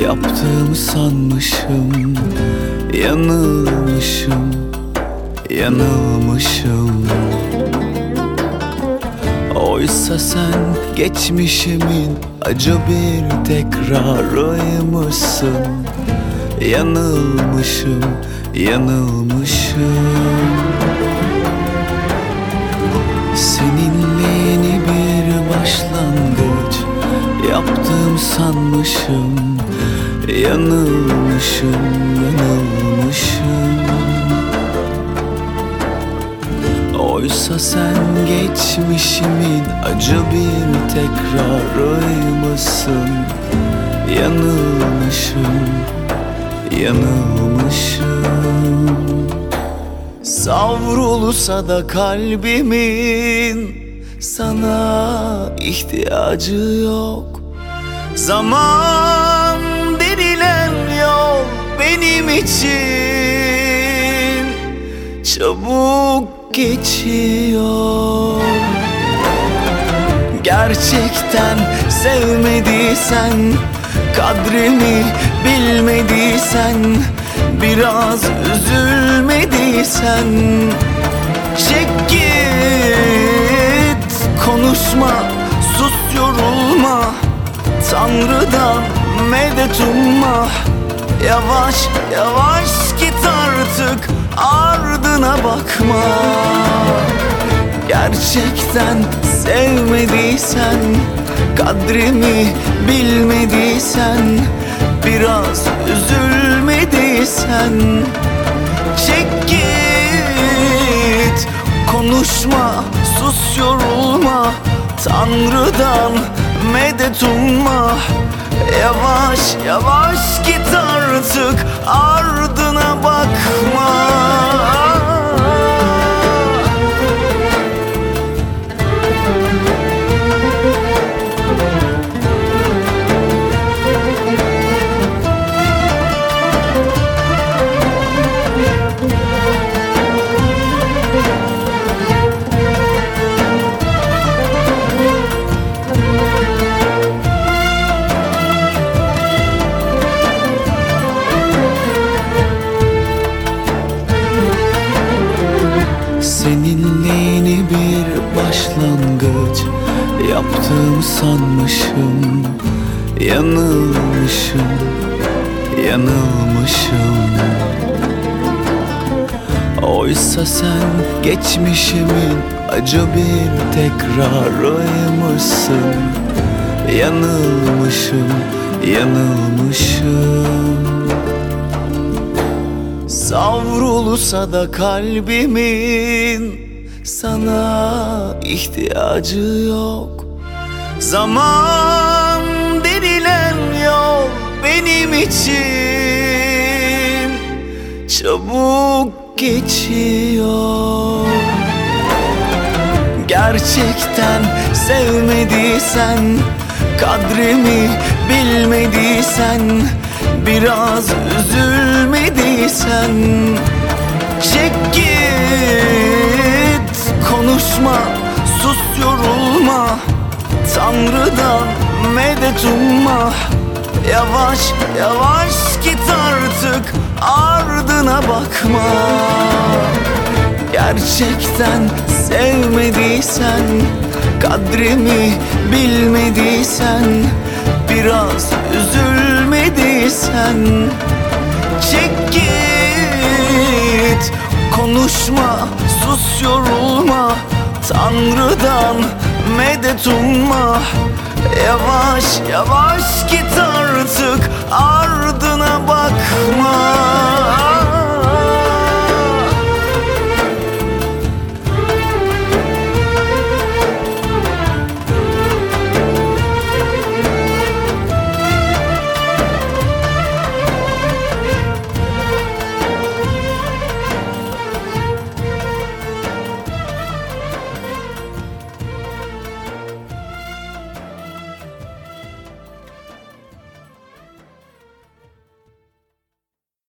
Yaptığımı sanmışım, yanılmışım, yanılmışım. Oysa sen geçmişimin acı bir tekrarıymışsın. Yanılmışım, yanılmışım. Seninle yeni bir başlangıç yaptım sanmışım. Yanılmışım, yanılmışım. Oysa sen geçmişimin acı bir tekrarıymışsın. Yanılmışım, yanılmışım. Savrulsa da kalbimin sana ihtiyacı yok. Zaman denilen yol benim için çabuk geçiyor. Gerçekten sevmediysen, kadrimi bilmediysen, biraz üzülmediysen, çek git, konuşma, sus, yorulma, Tanrı'dan medet umma. Yavaş yavaş git artık, ardına bakma. Gerçekten sevmediysen, kadrimi bilmediysen, biraz üzülmediysen, çek git, konuşma, sus, yorulma, Tanrı'dan medet umma. Yavaş yavaş git artık, ardına bakma. Seninle yeni bir başlangıç yaptım sanmışım. Yanılmışım, yanılmışım. Oysa sen geçmişimin acı bir tekrarıymışsın. Yanılmışım, yanılmışım. Savrulsa da kalbimin sana ihtiyacı yok. Zaman denilen yol benim için çabuk geçiyor. Gerçekten sevmediysen, kadrimi bilmediysen, biraz üzülmediysen, çek git, konuşma, sus, yorulma, Tanrı'dan medet umma. Yavaş yavaş git artık, ardına bakma. Gerçekten sevmediysen, kadrimi bilmediysen, biraz üzülmediysen, çek git, konuşma, sus, yorulma, Tanrı'dan medet umma. Yavaş yavaş git artık, ardına bakma.